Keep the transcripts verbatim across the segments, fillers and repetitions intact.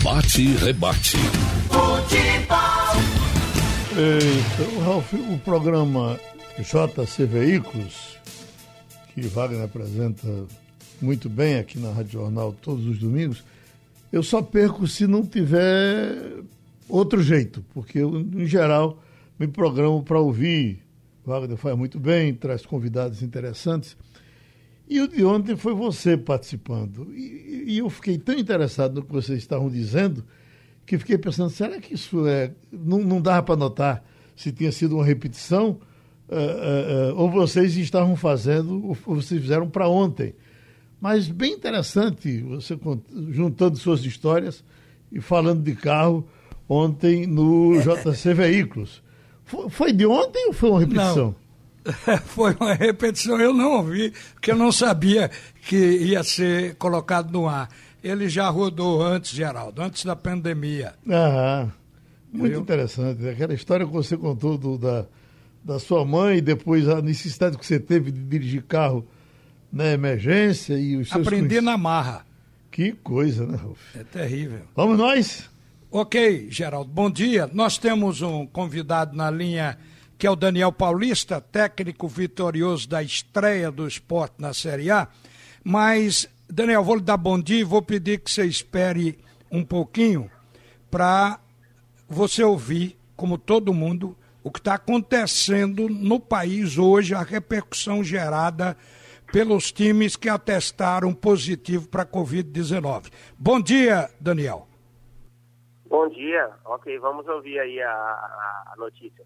Bate e rebate. Futebol. Então, Ralf, o programa J C Veículos, que Wagner apresenta muito bem aqui na Rádio Jornal todos os domingos, eu só perco se não tiver outro jeito, porque eu, em geral, me programo para ouvir. Wagner faz muito bem, traz convidados interessantes. E o de ontem foi você participando. E, e eu fiquei tão interessado no que vocês estavam dizendo que fiquei pensando, será que isso é... Não, não dava para notar se tinha sido uma repetição uh, uh, uh, ou vocês estavam fazendo, ou vocês fizeram para ontem. Mas bem interessante, você juntando suas histórias e falando de carro ontem no J C Veículos. Foi, foi de ontem ou foi uma repetição? Não, foi uma repetição, eu não ouvi, porque eu não sabia que ia ser colocado no ar. Ele já rodou antes, Geraldo, antes da pandemia. Ah, muito Viu? Interessante. Aquela história que você contou do, da, da sua mãe, e depois a necessidade que você teve de dirigir carro na emergência e os seus... Aprendi conhec... na marra. Que coisa, né, Ralf? É terrível. Vamos nós? Ok, Geraldo, bom dia. Nós temos um convidado na linha que é o Daniel Paulista, técnico vitorioso da estreia do esporte na Série A. Mas, Daniel, vou lhe dar bom dia e vou pedir que você espere um pouquinho para você ouvir, como todo mundo, o que está acontecendo no país hoje, a repercussão gerada pelos times que atestaram positivo para a covid dezenove. Bom dia, Daniel. Bom dia. Ok, vamos ouvir aí a, a, a notícia.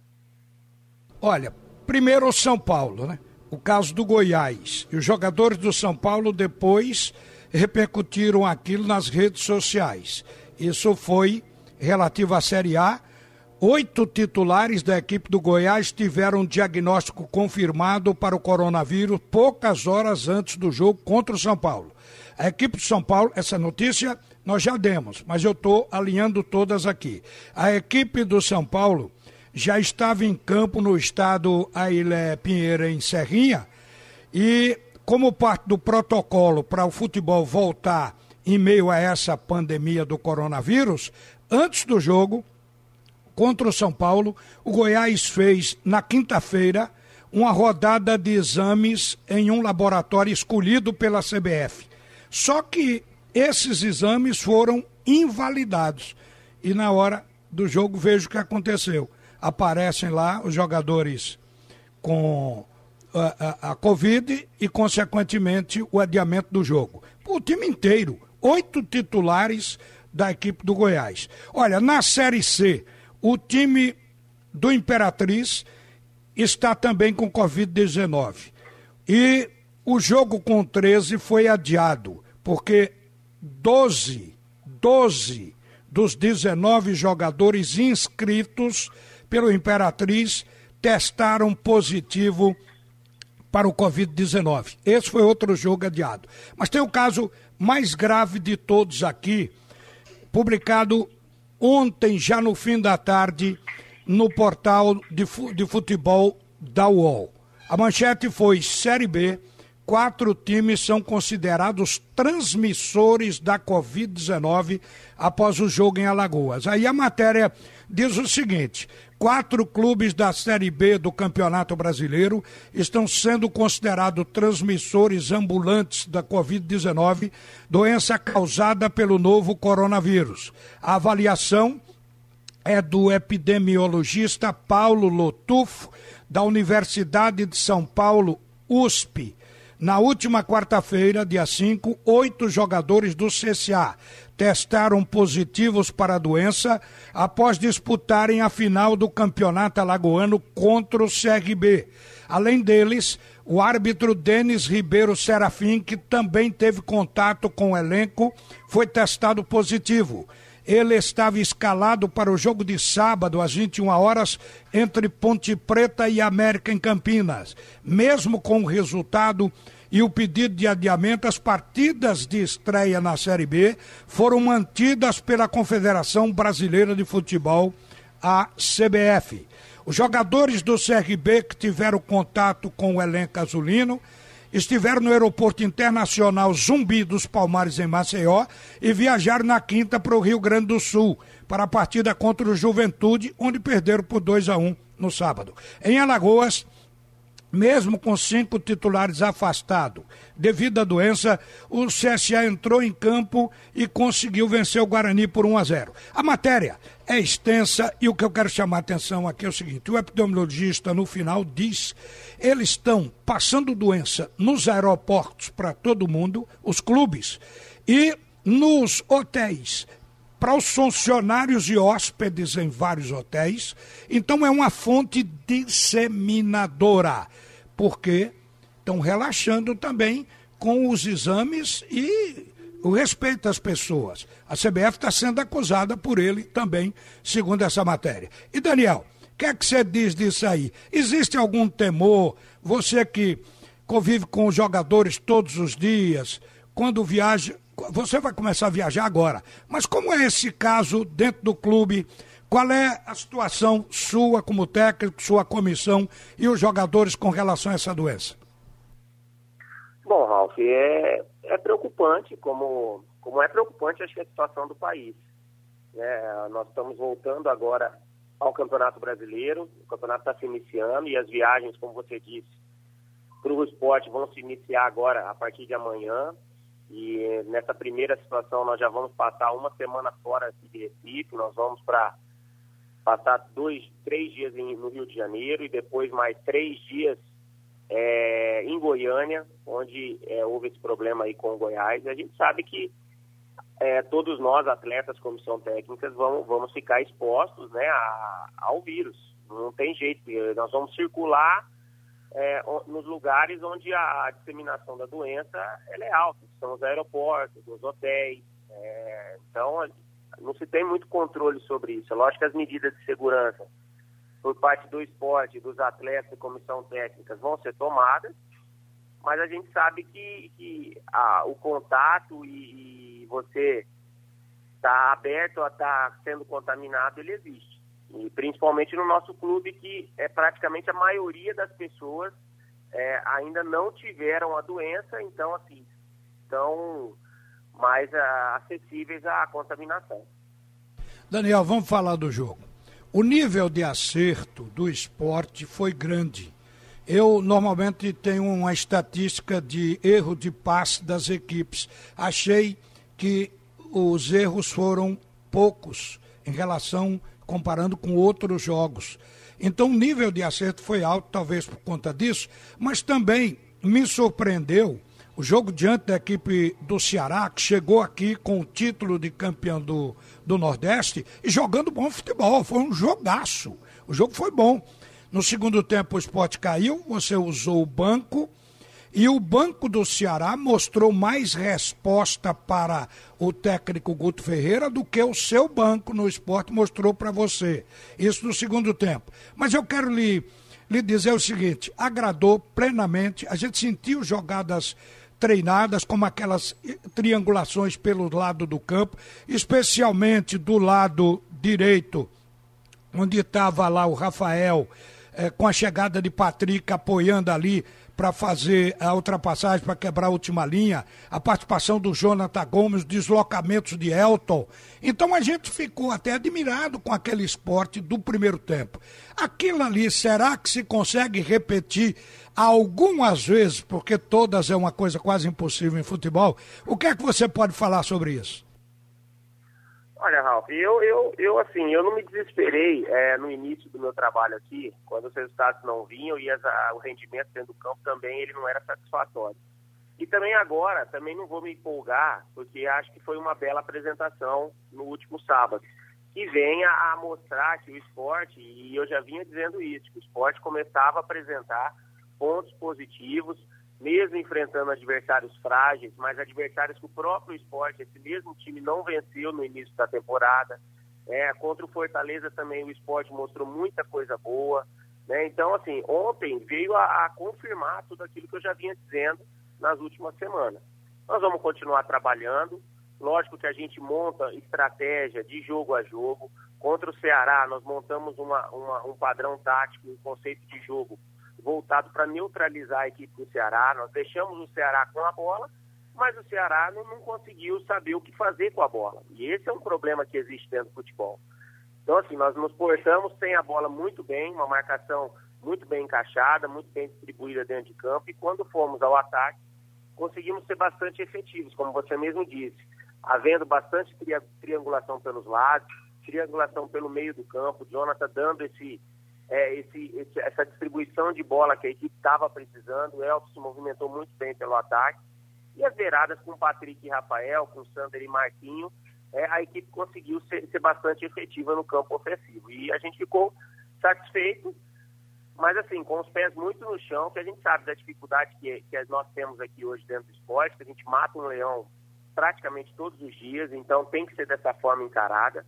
Olha, primeiro o São Paulo, né? O caso do Goiás. E os jogadores do São Paulo depois repercutiram aquilo nas redes sociais. Isso foi relativo à Série A. Oito titulares da equipe do Goiás tiveram um diagnóstico confirmado para o coronavírus poucas horas antes do jogo contra o São Paulo. A equipe do São Paulo, essa notícia nós já demos, mas eu estou alinhando todas aqui. A equipe do São Paulo já estava em campo no estado Ailé Pinheiro, em Serrinha, e como parte do protocolo para o futebol voltar em meio a essa pandemia do coronavírus, antes do jogo contra o São Paulo, o Goiás fez, na quinta-feira, uma rodada de exames em um laboratório escolhido pela C B F. Só que esses exames foram invalidados. E na hora do jogo, veja o que aconteceu. Aparecem lá os jogadores com a, a, a Covid e, consequentemente, o adiamento do jogo. O time inteiro, oito titulares da equipe do Goiás. Olha, na Série C, o time do Imperatriz está também com covid dezenove. E o jogo com treze foi adiado, porque doze, doze dos dezenove jogadores inscritos pelo Imperatriz testaram positivo para o covid dezenove. Esse foi outro jogo adiado. Mas tem o caso mais grave de todos aqui, publicado ontem, já no fim da tarde, no portal de, de futebol da U O L. A manchete foi: Série B, quatro times são considerados transmissores da covid dezenove após o jogo em Alagoas. Aí a matéria diz o seguinte: quatro clubes da Série B do Campeonato Brasileiro estão sendo considerados transmissores ambulantes da covid dezenove, doença causada pelo novo coronavírus. A avaliação é do epidemiologista Paulo Lotufo, da Universidade de São Paulo, U S P. Na última quarta-feira, dia cinco, oito jogadores do C S A testaram positivos para a doença após disputarem a final do Campeonato Alagoano contra o C R B. Além deles, o árbitro Denis Ribeiro Serafim, que também teve contato com o elenco, foi testado positivo. Ele estava escalado para o jogo de sábado, às vinte e uma horas, entre Ponte Preta e América em Campinas. Mesmo com o resultado e o pedido de adiamento, as partidas de estreia na Série B foram mantidas pela Confederação Brasileira de Futebol, a C B F. Os jogadores do C R B que tiveram contato com o elenco azulino estiveram no Aeroporto Internacional Zumbi dos Palmares, em Maceió, e viajaram na quinta para o Rio Grande do Sul, para a partida contra o Juventude, onde perderam por dois a um no sábado. Em Alagoas, mesmo com cinco titulares afastados devido à doença, o C S A entrou em campo e conseguiu vencer o Guarani por um a zero. A matéria é extensa e o que eu quero chamar a atenção aqui é o seguinte: o epidemiologista no final diz, eles estão passando doença nos aeroportos para todo mundo, os clubes, e nos hotéis, para os funcionários e hóspedes em vários hotéis. Então é uma fonte disseminadora, porque estão relaxando também com os exames e o respeito às pessoas. A C B F está sendo acusada por ele também, segundo essa matéria. E Daniel, o que é que você diz disso aí? Existe algum temor? Você que convive com os jogadores todos os dias, quando viaja, você vai começar a viajar agora, mas como é esse caso dentro do clube? Qual é a situação sua como técnico, sua comissão e os jogadores com relação a essa doença? Bom, Ralf, é, é preocupante, como, como é preocupante acho que a situação do país. É, nós estamos voltando agora ao Campeonato Brasileiro, o campeonato está se iniciando e as viagens, como você disse, para o esporte vão se iniciar agora a partir de amanhã. E nessa primeira situação nós já vamos passar uma semana fora de Recife, nós vamos para passar dois, três dias em, no Rio de Janeiro e depois mais três dias é, em Goiânia, onde é, houve esse problema aí com o Goiás. E a gente sabe que é, todos nós, atletas, comissão técnica, vamos, vamos ficar expostos, né, a, ao vírus. Não tem jeito, nós vamos circular É, nos lugares onde a disseminação da doença ela é alta, são os aeroportos, os hotéis, é, então não se tem muito controle sobre isso. É lógico que as medidas de segurança por parte do esporte, dos atletas e comissão técnica vão ser tomadas, mas a gente sabe que, que ah, o contato e, e você estar aberto a estar sendo contaminado, ele existe. E principalmente no nosso clube, que é praticamente a maioria das pessoas é, ainda não tiveram a doença, então assim, estão mais a, acessíveis à contaminação. Daniel, vamos falar do jogo. O nível de acerto do esporte foi grande. Eu normalmente tenho uma estatística de erro de passe das equipes. Achei que os erros foram poucos em relação comparando com outros jogos. Então o nível de acerto foi alto, talvez por conta disso, mas também me surpreendeu o jogo diante da equipe do Ceará, que chegou aqui com o título de campeão do, do Nordeste e jogando bom futebol. Foi um jogaço. O jogo foi bom. No segundo tempo o Sport caiu, você usou o banco, e o banco do Ceará mostrou mais resposta para o técnico Guto Ferreira do que o seu banco no Sport mostrou para você. Isso no segundo tempo. Mas eu quero lhe, lhe dizer o seguinte, agradou plenamente, a gente sentiu jogadas treinadas, como aquelas triangulações pelo lado do campo, especialmente do lado direito, onde estava lá o Rafael, eh, com a chegada de Patrick apoiando ali, para fazer a ultrapassagem, para quebrar a última linha, a participação do Jonathan Gomes, deslocamentos de Elton. Então a gente ficou até admirado com aquele esporte do primeiro tempo. Aquilo ali, será que se consegue repetir algumas vezes, porque todas é uma coisa quase impossível em futebol? O que é que você pode falar sobre isso? Olha, Ralf, eu, eu, eu assim, eu não me desesperei é, no início do meu trabalho aqui, quando os resultados não vinham e as, a, o rendimento dentro do campo também ele não era satisfatório. E também agora, também não vou me empolgar, porque acho que foi uma bela apresentação no último sábado, que venha a mostrar que o esporte, e eu já vinha dizendo isso, que o esporte começava a apresentar pontos positivos, mesmo enfrentando adversários frágeis, mas adversários que o próprio esporte, esse mesmo time não venceu no início da temporada. É, contra o Fortaleza também o esporte mostrou muita coisa boa, né? Então, assim, ontem veio a, a confirmar tudo aquilo que eu já vinha dizendo nas últimas semanas. Nós vamos continuar trabalhando, lógico que a gente monta estratégia de jogo a jogo. Contra o Ceará, nós montamos uma, uma, um padrão tático, um conceito de jogo voltado para neutralizar a equipe do Ceará. Nós deixamos o Ceará com a bola, mas o Ceará não, não conseguiu saber o que fazer com a bola. E esse é um problema que existe dentro do futebol. Então, assim, nós nos portamos sem a bola muito bem, uma marcação muito bem encaixada, muito bem distribuída dentro de campo, e quando fomos ao ataque, conseguimos ser bastante efetivos, como você mesmo disse, havendo bastante tri- triangulação pelos lados, triangulação pelo meio do campo, Jonathan dando esse, é, esse, esse, essa distribuição de bola que a equipe estava precisando, o Elton se movimentou muito bem pelo ataque, e as beiradas com Patrick e Rafael, com Sander e Marquinho, é, a equipe conseguiu ser, ser bastante efetiva no campo ofensivo. E a gente ficou satisfeito, mas assim, com os pés muito no chão, que a gente sabe da dificuldade que, que nós temos aqui hoje dentro do esporte, que a gente mata um leão praticamente todos os dias, então tem que ser dessa forma encarada.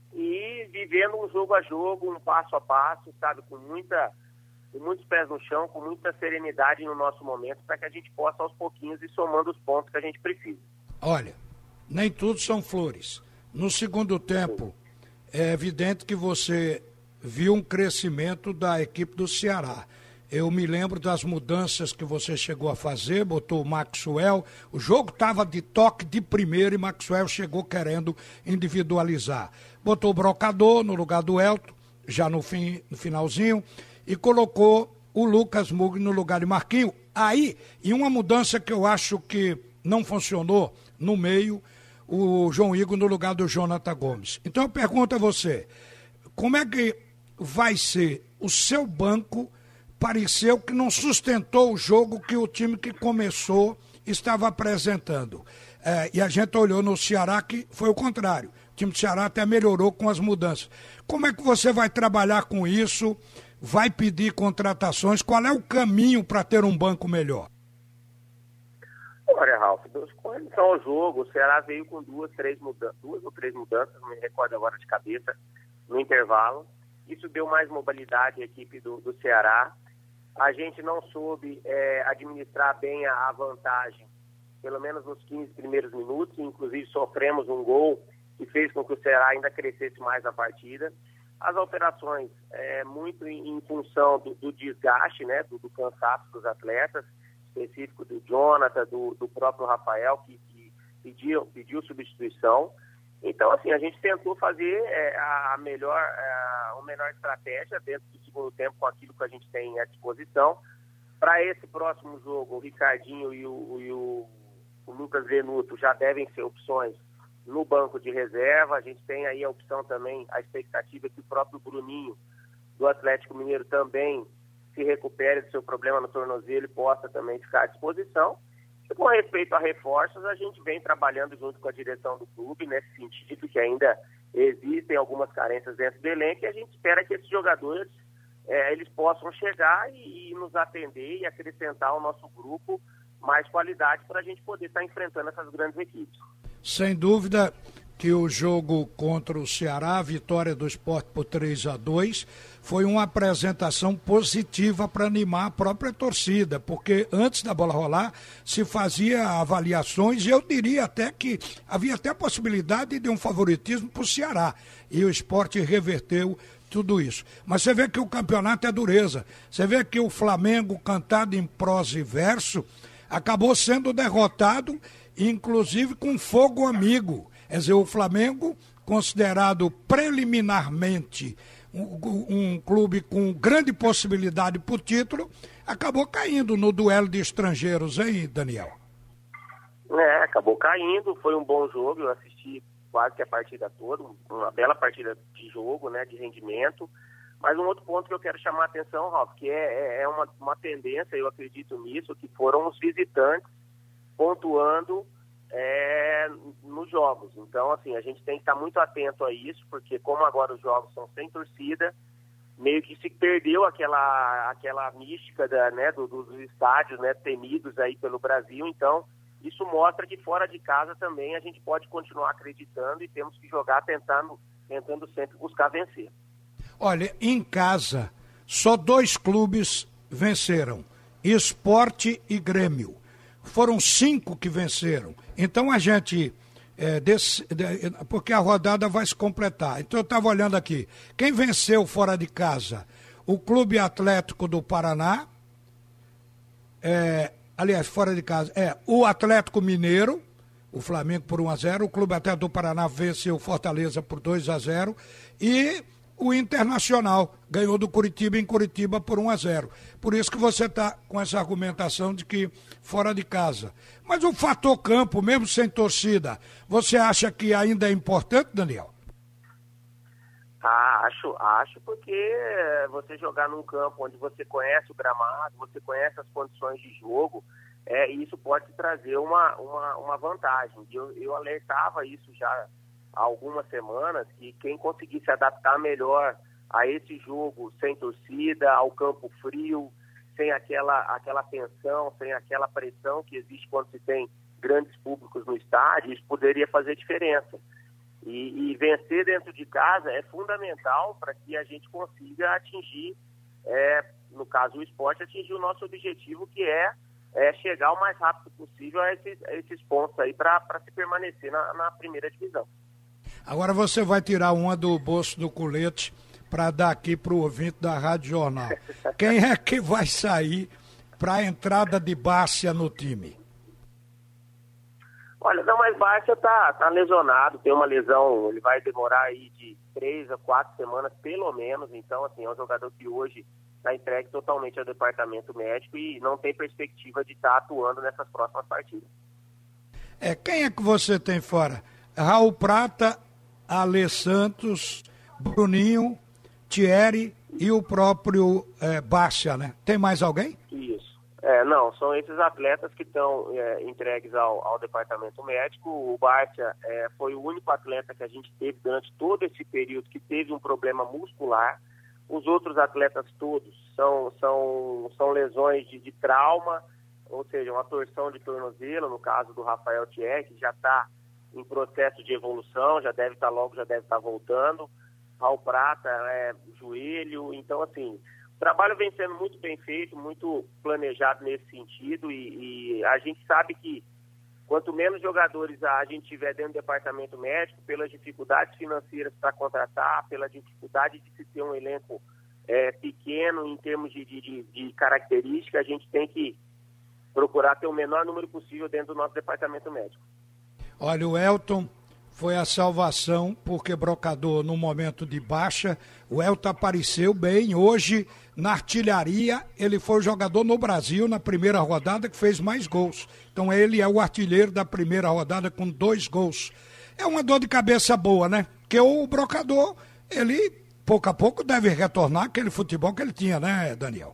E vivendo um jogo a jogo, um passo a passo, sabe, com muita... com muitos pés no chão, com muita serenidade no nosso momento, para que a gente possa aos pouquinhos ir somando os pontos que a gente precisa. Olha, nem tudo são flores. No segundo tempo, é evidente que você viu um crescimento da equipe do Ceará. Eu me lembro das mudanças que você chegou a fazer, botou o Maxwell, o jogo estava de toque de primeiro e Maxwell chegou querendo individualizar. Botou o Brocador no lugar do Elton, já no, fim, no finalzinho, e colocou o Lucas Mugni no lugar de Marquinho. Aí, e uma mudança que eu acho que não funcionou no meio, o João Igor no lugar do Jonathan Gomes. Então eu pergunto a você, como é que vai ser o seu banco? Pareceu que não sustentou o jogo que o time que começou estava apresentando. É, e a gente olhou no Ceará que foi o contrário. O time do Ceará até melhorou com as mudanças. Como é que você vai trabalhar com isso? Vai pedir contratações? Qual é o caminho para ter um banco melhor? Olha, Ralf, com relação ao jogo, o Ceará veio com duas, três mudanças, duas ou três mudanças, não me recordo agora de cabeça, no intervalo. Isso deu mais mobilidade à equipe do, do Ceará. A gente não soube é, administrar bem a, a vantagem, pelo menos nos quinze primeiros minutos, inclusive sofremos um gol que fez com que o Ceará ainda crescesse mais na partida. As alterações, é, muito em, em função do, do desgaste, né, do, do cansaço dos atletas, específico do Jonathan, do, do próprio Rafael, que, que pediu, pediu substituição. Então, assim, a gente tentou fazer é, a, melhor, a, a melhor estratégia dentro do segundo tempo com aquilo que a gente tem à disposição. Para esse próximo jogo, o Ricardinho e o, e o, o Lucas Venuto já devem ser opções no banco de reserva. A gente tem aí a opção também, a expectativa que o próprio Bruninho, do Atlético Mineiro, também se recupere do seu problema no tornozelo e possa também ficar à disposição. E com respeito a reforços, a gente vem trabalhando junto com a direção do clube nesse sentido, que ainda existem algumas carências dentro do elenco, e a gente espera que esses jogadores é, eles possam chegar e, e nos atender e acrescentar ao nosso grupo mais qualidade para a gente poder estar enfrentando essas grandes equipes. Sem dúvida que o jogo contra o Ceará, a vitória do Sport por três a dois, foi uma apresentação positiva para animar a própria torcida, porque antes da bola rolar se fazia avaliações e eu diria até que havia até a possibilidade de um favoritismo para o Ceará, e o Sport reverteu tudo isso. Mas você vê que o campeonato é dureza, você vê que o Flamengo, cantado em prosa e verso, acabou sendo derrotado, inclusive com fogo amigo. Quer dizer, o Flamengo, considerado preliminarmente um, um clube com grande possibilidade por título, acabou caindo no duelo de estrangeiros, hein, Daniel? É, acabou caindo, foi um bom jogo, eu assisti quase que a partida toda, uma bela partida de jogo, né, de rendimento. Mas um outro ponto que eu quero chamar a atenção, Ralf, que é, é uma, uma tendência, eu acredito nisso, que foram os visitantes pontuando É, nos jogos. Então, assim, a gente tem que estar muito atento a isso, porque como agora os jogos são sem torcida, meio que se perdeu aquela, aquela mística da, né, do, dos estádios, né, temidos aí pelo Brasil. Então, isso mostra que fora de casa também a gente pode continuar acreditando e temos que jogar tentando, tentando sempre buscar vencer. Olha, em casa, só dois clubes venceram, Sport e Grêmio. Foram cinco que venceram. Então a gente, é, desse, de, porque a rodada vai se completar. Então eu estava olhando aqui, quem venceu fora de casa? O Clube Atlético do Paraná, é, aliás, fora de casa, é o Atlético Mineiro, o Flamengo por um a zero, o Clube Atlético do Paraná venceu o Fortaleza por dois a zero e o Internacional ganhou do Curitiba em Curitiba por um a zero. Por isso que você está com essa argumentação de que fora de casa. Mas o fator campo, mesmo sem torcida, você acha que ainda é importante, Daniel? Ah, acho, acho porque você jogar num campo onde você conhece o gramado, você conhece as condições de jogo, é, isso pode te trazer uma, uma, uma vantagem. Eu, eu alertava isso já há algumas semanas, que quem conseguir se adaptar melhor a esse jogo sem torcida, ao campo frio, sem aquela, aquela tensão, sem aquela pressão que existe quando se tem grandes públicos no estádio, isso poderia fazer diferença. E, e vencer dentro de casa é fundamental para que a gente consiga atingir, é, no caso o esporte, atingir o nosso objetivo, que é, é chegar o mais rápido possível a esses, a esses pontos aí para se permanecer na, na primeira divisão. Agora você vai tirar uma do bolso do colete para dar aqui para o ouvinte da Rádio Jornal. Quem é que vai sair para a entrada de Bárcia no time? Olha, não, mas Bárcia tá, tá lesionado, tem uma lesão, ele vai demorar aí de três a quatro semanas, pelo menos. Então, assim, é um jogador que hoje está entregue totalmente ao departamento médico e não tem perspectiva de estar tá atuando nessas próximas partidas. É, quem é que você tem fora? Raul Prata, Ale Santos, Bruninho, Thierry e o próprio é, Bárcia, né? Tem mais alguém? Isso. É, não, são esses atletas que estão é, entregues ao, ao departamento médico. O Bárcia é, foi o único atleta que a gente teve durante todo esse período que teve um problema muscular. Os outros atletas todos são, são, são lesões de, de trauma, ou seja, uma torção de tornozelo, no caso do Rafael Thierry, que já está em processo de evolução, já deve estar logo, já deve estar voltando. Raul Prata, é, joelho, então assim, o trabalho vem sendo muito bem feito, muito planejado nesse sentido e, e a gente sabe que quanto menos jogadores a gente tiver dentro do departamento médico, pelas dificuldades financeiras para contratar, pela dificuldade de se ter um elenco é, pequeno em termos de, de, de, de característica, a gente tem que procurar ter o menor número possível dentro do nosso departamento médico. Olha, o Elton foi a salvação, porque Brocador, no momento de baixa, o Elton apareceu bem. Hoje, na artilharia, ele foi o jogador no Brasil, na primeira rodada, que fez mais gols. Então, ele é o artilheiro da primeira rodada com dois gols. É uma dor de cabeça boa, né? Porque o Brocador, ele, pouco a pouco, deve retornar aquele futebol que ele tinha, né, Daniel?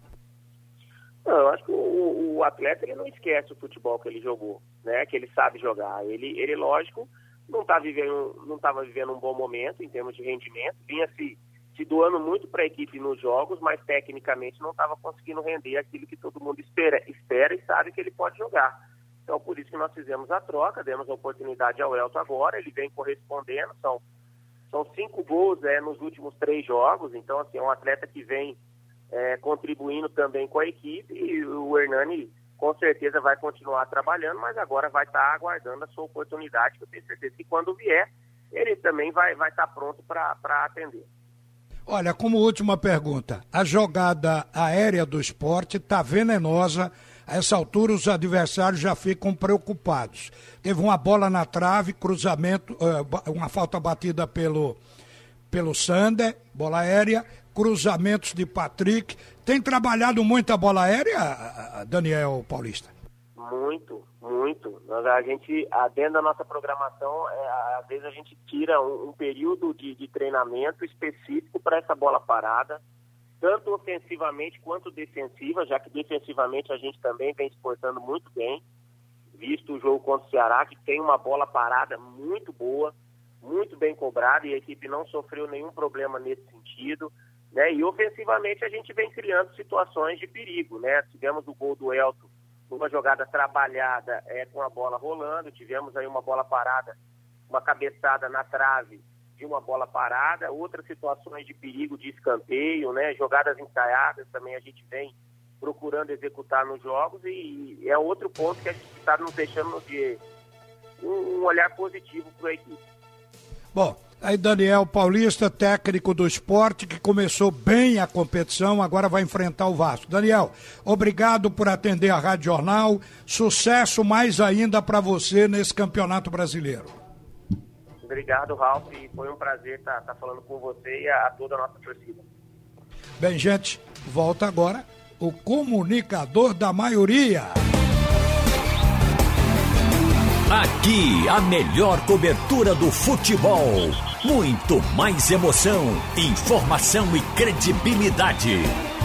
Não, eu acho que o, o atleta ele não esquece o futebol que ele jogou, né? Que ele sabe jogar. Ele, ele lógico, não tá vivendo, não estava vivendo um bom momento em termos de rendimento, vinha se, se doando muito para a equipe nos jogos, mas tecnicamente não estava conseguindo render aquilo que todo mundo espera, espera e sabe que ele pode jogar. Então, por isso que nós fizemos a troca, demos a oportunidade ao Elton agora, ele vem correspondendo, são, são cinco gols é, nos últimos três jogos, então, assim, é um atleta que vem É, contribuindo também com a equipe e o Hernani com certeza vai continuar trabalhando, mas agora vai estar tá aguardando a sua oportunidade, que eu tenho certeza que quando vier, ele também vai vai estar tá pronto para atender. Olha, como última pergunta, a jogada aérea do esporte está venenosa, a essa altura os adversários já ficam preocupados. Teve uma bola na trave, cruzamento, uma falta batida pelo, pelo Sander, bola aérea, cruzamentos de Patrick. Tem trabalhado muito a bola aérea, Daniel Paulista? Muito, muito. A gente, dentro da nossa programação, é, às vezes a gente tira um, um período de, de treinamento específico para essa bola parada, tanto ofensivamente quanto defensiva, já que defensivamente a gente também vem se portando muito bem, visto o jogo contra o Ceará, que tem uma bola parada muito boa, muito bem cobrada, e a equipe não sofreu nenhum problema nesse sentido. Né? E ofensivamente a gente vem criando situações de perigo, né? Tivemos o gol do Elton numa jogada trabalhada é, com a bola rolando, tivemos aí uma bola parada, uma cabeçada na trave de uma bola parada, outras situações de perigo de escanteio, né? Jogadas ensaiadas também a gente vem procurando executar nos jogos e, e é outro ponto que a gente está nos deixando de um, um olhar positivo para a equipe. Bom, Aí Daniel Paulista, técnico do Sport, que começou bem a competição, agora vai enfrentar o Vasco. Daniel, obrigado por atender a Rádio Jornal, sucesso mais ainda para você nesse Campeonato Brasileiro. Obrigado, Ralf, foi um prazer estar, estar falando com você e a, a toda a nossa torcida. Bem, gente, volta agora o comunicador da maioria. Aqui, a melhor cobertura do futebol. Muito mais emoção, informação e credibilidade.